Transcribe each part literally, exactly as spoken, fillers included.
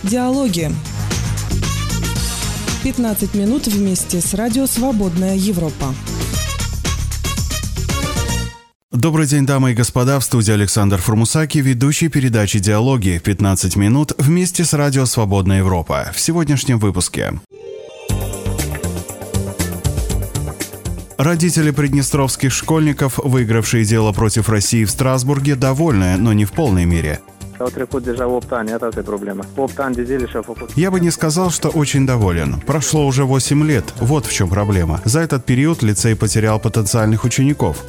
Диалоги. пятнадцать минут вместе с радио «Свободная Европа». Добрый день, дамы и господа, в студии Александр Фурмусаки, ведущий передачи «Диалоги». пятнадцать минут вместе с радио «Свободная Европа». В сегодняшнем выпуске. Родители приднестровских школьников, выигравшие дело против России в Страсбурге, довольны, но не в полной мере. Я бы не сказал, что очень доволен. Прошло уже восемь лет. Вот в чем проблема. За этот период лицей потерял потенциальных учеников.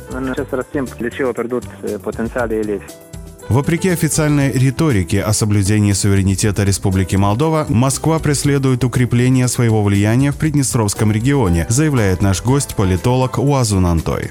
Вопреки официальной риторике о соблюдении суверенитета Республики Молдова, Москва преследует укрепление своего влияния в Приднестровском регионе, заявляет наш гость-политолог Уазун Антой.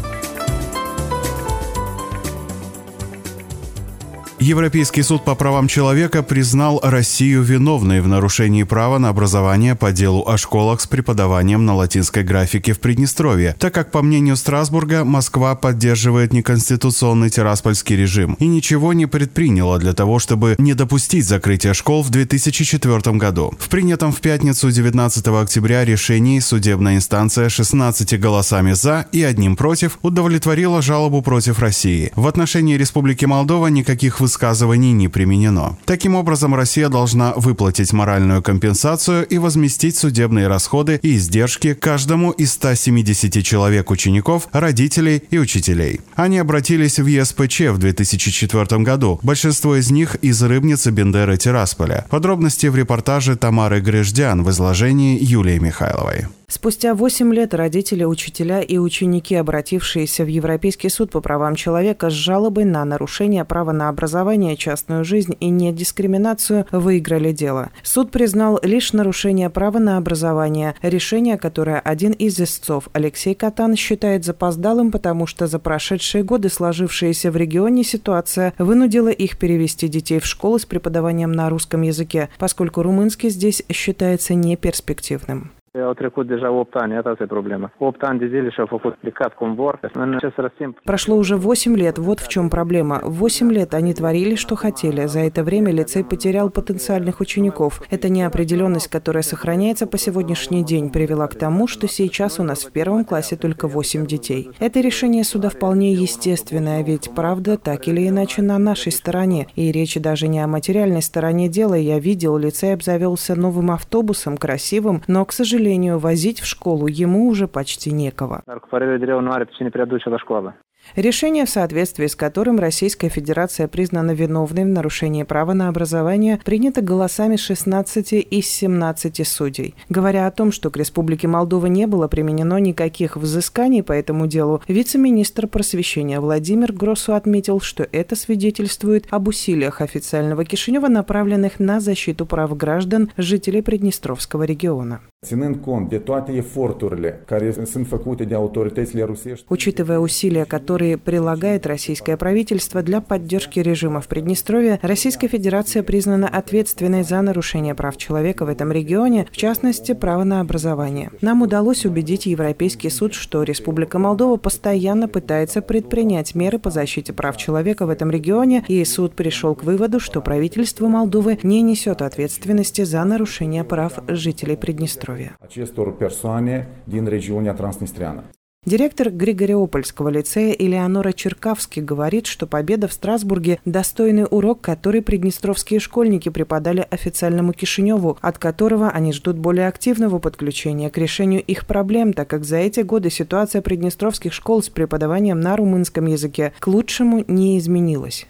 Европейский суд по правам человека признал Россию виновной в нарушении права на образование по делу о школах с преподаванием на латинской графике в Приднестровье, так как, по мнению Страсбурга, Москва поддерживает неконституционный тираспольский режим и ничего не предприняла для того, чтобы не допустить закрытия школ в две тысячи четвёртом году. В принятом в пятницу девятнадцатого октября решении судебная инстанция шестнадцатью голосами «за» и одним «против» удовлетворила жалобу против России. В отношении Республики Молдова никаких высказываний высказываний не применено. Таким образом, Россия должна выплатить моральную компенсацию и возместить судебные расходы и издержки каждому из ста семидесяти человек учеников, родителей и учителей. Они обратились в ЕСПЧ в две тысячи четвёртом году. Большинство из них из Рыбницы, Бендеры, Тирасполя. Подробности в репортаже Тамары Греждян в изложении Юлии Михайловой. Спустя восемь лет родители, учителя и ученики, обратившиеся в Европейский суд по правам человека с жалобой на нарушение права на образование, частную жизнь и недискриминацию, выиграли дело. Суд признал лишь нарушение права на образование, решение, которое один из истцов, Алексей Катан, считает запоздалым, потому что за прошедшие годы сложившаяся в регионе ситуация вынудила их перевести детей в школы с преподаванием на русском языке, поскольку румынский здесь считается неперспективным. Прошло уже восемь лет, вот в чем проблема. Восемь лет они творили, что хотели. За это время лицей потерял потенциальных учеников. Эта неопределенность, которая сохраняется по сегодняшний день, привела к тому, что сейчас у нас в первом классе только восемь детей. Это решение суда вполне естественное, ведь правда так или иначе на нашей стороне. И речь даже не о материальной стороне дела. Я видел, лицей обзавелся новым автобусом, красивым, но, к сожалению, возить в школу ему уже почти некого. Решение, в соответствии с которым Российская Федерация признана виновной в нарушении права на образование, принято голосами шестнадцати из семнадцати судей. Говоря о том, что к Республике Молдова не было применено никаких взысканий по этому делу, вице-министр просвещения Владимир Гросу отметил, что это свидетельствует об усилиях официального Кишинева, направленных на защиту прав граждан, жителей Приднестровского региона. Учитывая усилия, которые прилагает российское правительство для поддержки режима в Приднестровье, Российская Федерация признана ответственной за нарушение прав человека в этом регионе, в частности, право на образование. Нам удалось убедить Европейский суд, что Республика Молдова постоянно пытается предпринять меры по защите прав человека в этом регионе, и суд пришел к выводу, что правительство Молдовы не несет ответственности за нарушение прав жителей Приднестровья. Директор Григориопольского лицея Элеонора Черкавски говорит, что победа в Страсбурге – достойный урок, который приднестровские школьники преподали официальному Кишиневу, от которого они ждут более активного подключения к решению их проблем, так как за эти годы ситуация приднестровских школ с преподаванием на румынском языке к лучшему не изменилась.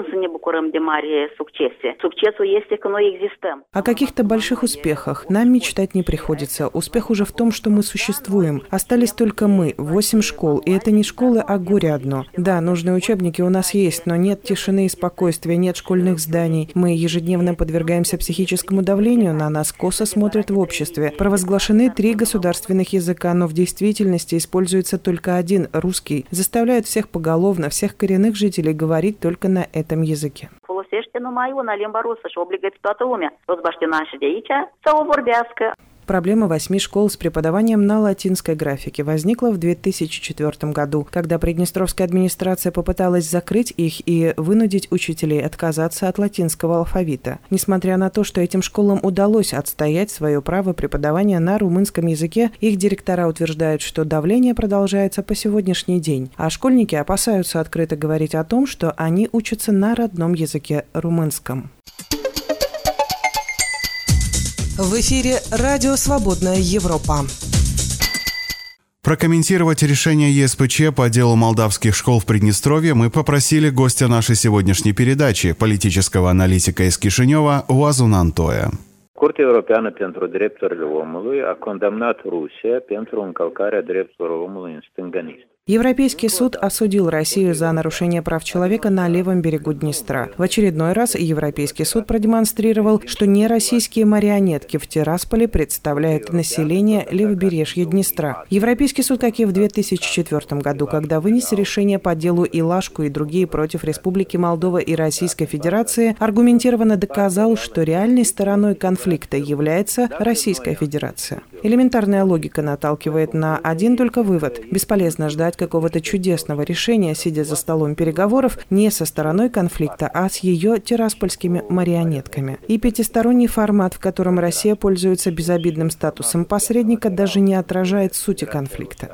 О каких-то больших успехах нам мечтать не приходится. Успех уже в том, что мы существуем. Остались только мы, восемь школ. И это не школы, а горе одно. Да, нужные учебники у нас есть, но нет тишины и спокойствия, нет школьных зданий. Мы ежедневно подвергаемся психическому давлению, на нас косо смотрят в обществе. Провозглашены три государственных языка, но в действительности используется только один, русский. Заставляют всех поголовно, всех коренных жителей говорить только на этом языке. Проблема восьми школ с преподаванием на латинской графике возникла в две тысячи четвёртом году, когда Приднестровская администрация попыталась закрыть их и вынудить учителей отказаться от латинского алфавита. Несмотря на то, что этим школам удалось отстоять свое право преподавания на румынском языке, их директора утверждают, что давление продолжается по сегодняшний день, а школьники опасаются открыто говорить о том, что они учатся на родном языке румынском. В эфире «Радио Свободная Европа». Прокомментировать решение ЕСПЧ по делу молдавских школ в Приднестровье мы попросили гостя нашей сегодняшней передачи, политического аналитика из Кишинева Уазун Антоя. Curtea Europeană pentru Drepturile Omului a condamnat Rusia pentru încălcarea drepturilor omului în stânganism. Европейский суд осудил Россию за нарушение прав человека на левом берегу Днестра. В очередной раз Европейский суд продемонстрировал, что не российские марионетки в Тирасполе представляют население левобережья Днестра. Европейский суд, как и в две тысячи четвёртом году, когда вынес решение по делу Илашку и другие против Республики Молдова и Российской Федерации, аргументированно доказал, что реальной стороной конфликта является Российская Федерация. Элементарная логика наталкивает на один только вывод. Бесполезно ждать какого-то чудесного решения, сидя за столом переговоров, не со стороной конфликта, а с ее тираспольскими марионетками. И пятисторонний формат, в котором Россия пользуется безобидным статусом посредника, даже не отражает сути конфликта.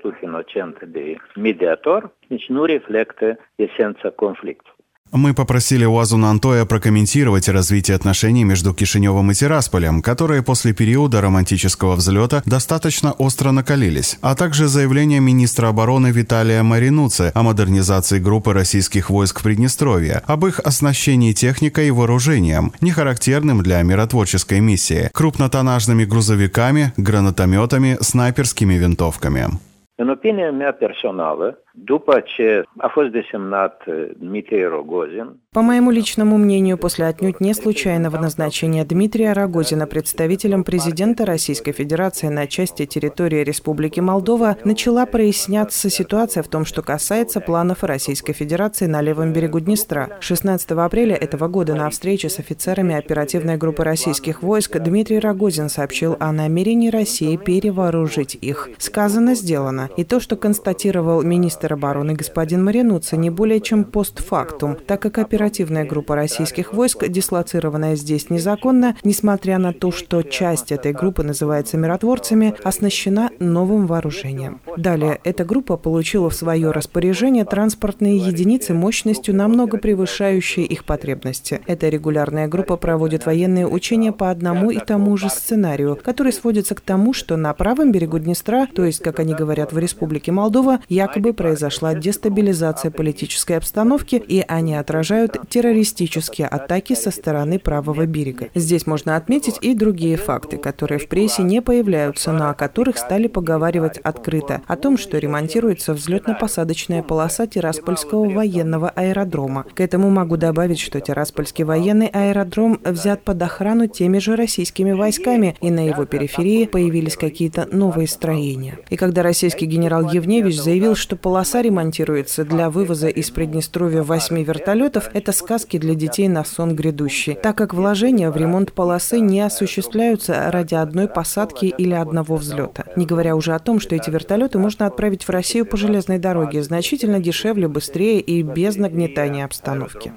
Мы попросили Уазуна Антоя прокомментировать развитие отношений между Кишиневым и Тирасполем, которые после периода романтического взлета достаточно остро накалились, а также заявление министра обороны Виталия Маринуце о модернизации группы российских войск в Приднестровье, об их оснащении техникой и вооружением, не характерным для миротворческой миссии, крупнотоннажными грузовиками, гранатометами, снайперскими винтовками. În opinia mea personală, după ce a fost desemnat Dmitry Rogozin, По моему личному мнению, после отнюдь не случайного назначения Дмитрия Рогозина представителем президента Российской Федерации на части территории Республики Молдова, начала проясняться ситуация в том, что касается планов Российской Федерации на левом берегу Днестра. шестнадцатого апреля этого года на встрече с офицерами оперативной группы российских войск Дмитрий Рогозин сообщил о намерении России перевооружить их. Сказано, сделано. И то, что констатировал министр обороны господин Маринуце, не более чем постфактум, так как оперативная группа российских войск, дислоцированная здесь незаконно, несмотря на то, что часть этой группы называется миротворцами, оснащена новым вооружением. Далее, эта группа получила в свое распоряжение транспортные единицы мощностью, намного превышающие их потребности. Эта регулярная группа проводит военные учения по одному и тому же сценарию, который сводится к тому, что на правом берегу Днестра, то есть, как они говорят, в Республике Молдова, якобы произошла дестабилизация политической обстановки, и они отражают террористические атаки со стороны правого берега. Здесь можно отметить и другие факты, которые в прессе не появляются, но о которых стали поговаривать открыто, о том, что ремонтируется взлетно-посадочная полоса Тираспольского военного аэродрома. К этому могу добавить, что Тираспольский военный аэродром взят под охрану теми же российскими войсками, и на его периферии появились какие-то новые строения. И когда российский генерал Евневич заявил, что полоса ремонтируется для вывоза из Приднестровья восьми вертолетов, это сказки для детей на сон грядущий, так как вложения в ремонт полосы не осуществляются ради одной посадки или одного взлета. Не говоря уже о том, что эти вертолеты можно отправить в Россию по железной дороге значительно дешевле, быстрее и без нагнетания обстановки.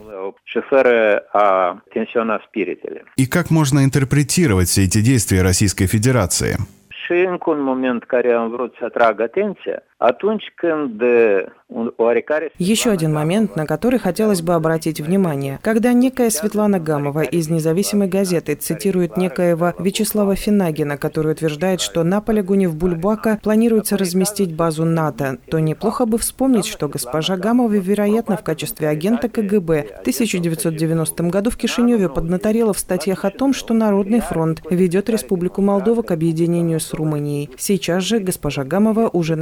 И как можно интерпретировать все эти действия Российской Федерации? Și încă un moment care am vrut să atrag atenția, atunci când Еще один момент, на который хотелось бы обратить внимание. Когда некая Светлана Гамова из «Независимой газеты» цитирует некоего Вячеслава Финагина, который утверждает, что на полигоне в Бульбака планируется разместить базу НАТО, то неплохо бы вспомнить, что госпожа Гамова, вероятно, в качестве агента ка гэ бэ в тысяча девятьсот девяностом году в Кишиневе поднаторела в статьях о том, что Народный фронт ведет Республику Молдова к объединению с Румынией. Сейчас же госпожа Гамова уже, наверное, в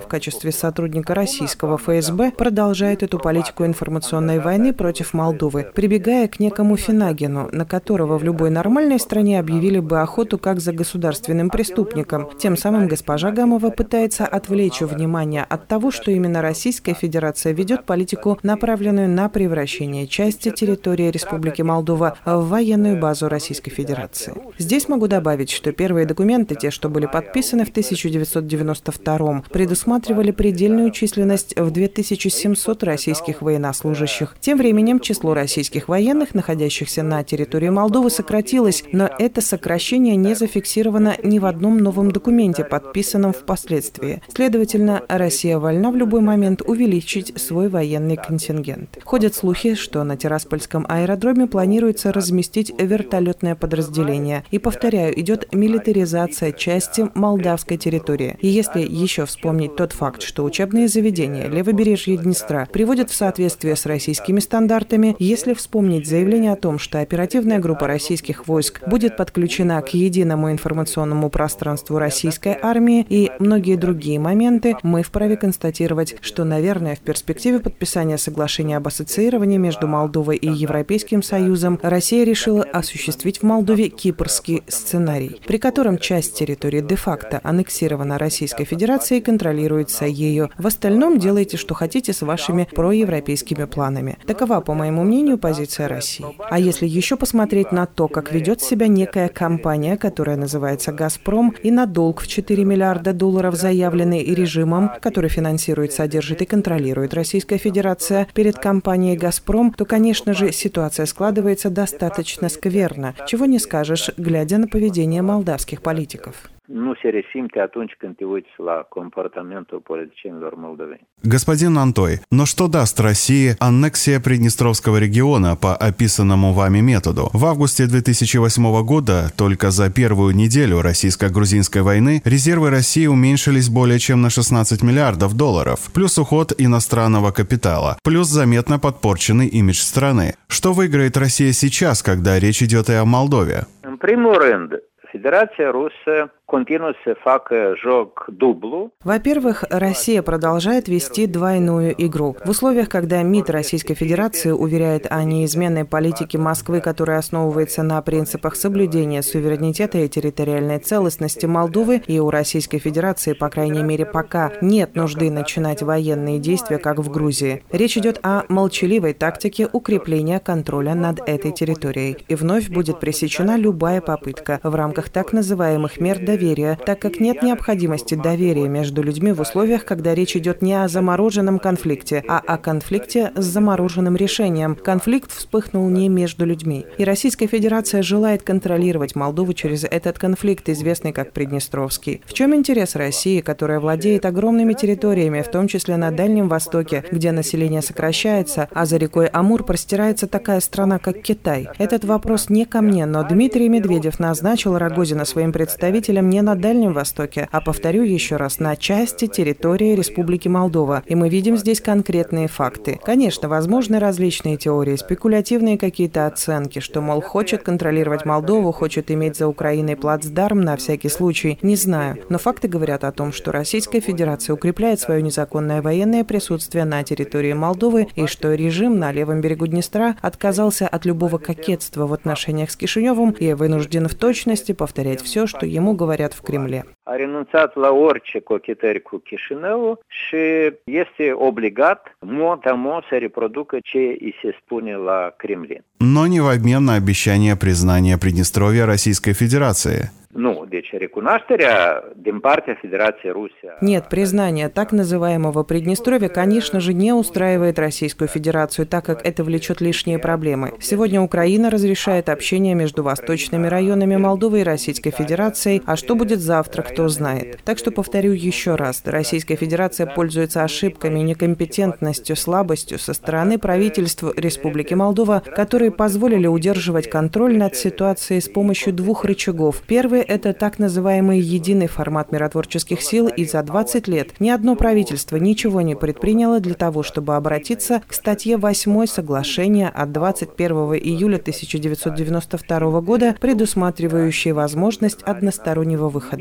качестве сотрудника российского эф эс бэ продолжает эту политику информационной войны против Молдовы, прибегая к некому Финагину, на которого в любой нормальной стране объявили бы охоту как за государственным преступником. Тем самым госпожа Гамова пытается отвлечь внимание от того, что именно Российская Федерация ведет политику, направленную на превращение части территории Республики Молдова в военную базу Российской Федерации. Здесь могу добавить, что первые документы, те, что были подписаны в тысяча девятьсот девяносто втором, предусматривали предельную численность в две тысячи семьсот российских военнослужащих. Тем временем число российских военных, находящихся на территории Молдовы, сократилось, но это сокращение не зафиксировано ни в одном новом документе, подписанном впоследствии. Следовательно, Россия вольна в любой момент увеличить свой военный контингент. Ходят слухи, что на Тираспольском аэродроме планируется разместить вертолетное подразделение. И, повторяю, идет милитаризация части молдавской территории. И если еще вспомнить тот факт, что учебные заведения левобережья Днестра приводят в соответствие с российскими стандартами, если вспомнить заявление о том, что оперативная группа российских войск будет подключена к единому информационному пространству российской армии и многие другие моменты, мы вправе констатировать, что, наверное, в перспективе подписания соглашения об ассоциировании между Молдовой и Европейским Союзом Россия решила осуществить в Молдове кипрский сценарий, при котором часть территории де-факто аннексирована Российской Федерацией и контролируется ею. В остальном делайте, что хотите с вашими проевропейскими планами. Такова, по моему мнению, позиция России. А если еще посмотреть на то, как ведет себя некая компания, которая называется «Газпром», и на долг в четыре миллиарда долларов, заявленный режимом, который финансирует, содержит и контролирует Российская Федерация, перед компанией «Газпром», то, конечно же, ситуация складывается достаточно скверно, чего не скажешь, глядя на поведение молдавских политиков. Nu se resimte atunci când te uiți la comportamentul politicienilor moldoveni. Господин Антой, но что даст России аннексия Приднестровского региона по описанному вами методу? В августе две тысячи восьмого года только за первую неделю российско-грузинской войны резервы России уменьшились более чем на шестнадцать миллиардов долларов, плюс уход иностранного капитала, плюс заметно подпорченный имидж страны. Что выиграет Россия сейчас, когда речь идет и о Молдове? În primul rând, Federația Rusă continuă să facă joc dublu. Во-первых, Россия продолжает вести двойную игру. В условиях, когда МИД Российской Федерации уверяет о неизменной политике Москвы, которая основывается на принципах соблюдения суверенитета и территориальной целостности Молдовы, и у Российской Федерации, по крайней мере, пока нет нужды начинать военные действия, как в Грузии. Речь идет о молчаливой тактике укрепления контроля над этой территорией. И вновь будет пресечена любая попытка в рамках так называемых мер доверия, так как нет необходимости доверия между людьми в условиях, когда речь идет не о замороженном конфликте, а о конфликте с замороженным решением. Конфликт вспыхнул не между людьми. И Российская Федерация желает контролировать Молдову через этот конфликт, известный как Приднестровский. В чем интерес России, которая владеет огромными территориями, в том числе на Дальнем Востоке, где население сокращается, а за рекой Амур простирается такая страна, как Китай? Этот вопрос не ко мне, но Дмитрий Медведев назначил Рогозина своим представителем не на Дальнем Востоке, а, повторю еще раз, на части территории Республики Молдова. И мы видим здесь конкретные факты. Конечно, возможны различные теории, спекулятивные какие-то оценки, что, мол, хочет контролировать Молдову, хочет иметь за Украиной плацдарм на всякий случай. Не знаю. Но факты говорят о том, что Российская Федерация укрепляет свое незаконное военное присутствие на территории Молдовы и что режим на левом берегу Днестра отказался от любого кокетства в отношениях с Кишиневым и вынужден в точности повторять все, что ему говорят в Кремле. A renunțat la orice cochetări cu Chișinăul și este obligat, mot-a-mot, să reproducă ce îi se spune la Kremlin. Но не в обмен на обещание признания Приднестровья Российской Федерации. Nu, deci recunoașterea din partea Federației Rusia. Нет, признание так называемого Приднестровья, конечно же, не устраивает Российскую Федерацию, так как это влечет лишние проблемы. Сегодня Украина разрешает общение между восточными районами Молдовы и Российской Федерацией, а что будет завтра, кто знает. Так что повторю еще раз, Российская Федерация пользуется ошибками, некомпетентностью, слабостью со стороны правительств Республики Молдова, которые позволили удерживать контроль над ситуацией с помощью двух рычагов. Первый – это так называемый единый формат миротворческих сил, и за двадцать лет ни одно правительство ничего не предприняло для того, чтобы обратиться к статье восьмой соглашения от двадцать первого июля тысяча девятьсот девяносто второго года, предусматривающей возможность одностороннего выхода. Вторым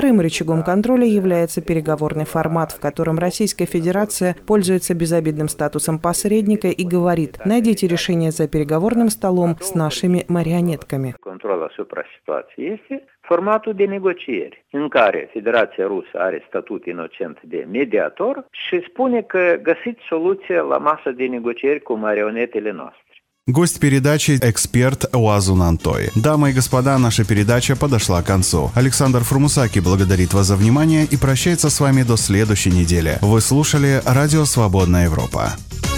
Вторым рычагом контроля является переговорный формат, в котором Российская Федерация пользуется безобидным статусом посредника и говорит: найдите решение за переговорным столом с нашими марионетками. Control asupra situației este formatul de negocieri, în care Federația Rusă are statut inocent de mediator și spune că găsiți soluția la masă de negocieri cu marionetele noastre. Гость передачи – эксперт Уазун Антой. Дамы и господа, наша передача подошла к концу. Александр Фурмусаки благодарит вас за внимание и прощается с вами до следующей недели. Вы слушали Радио Свободная Европа.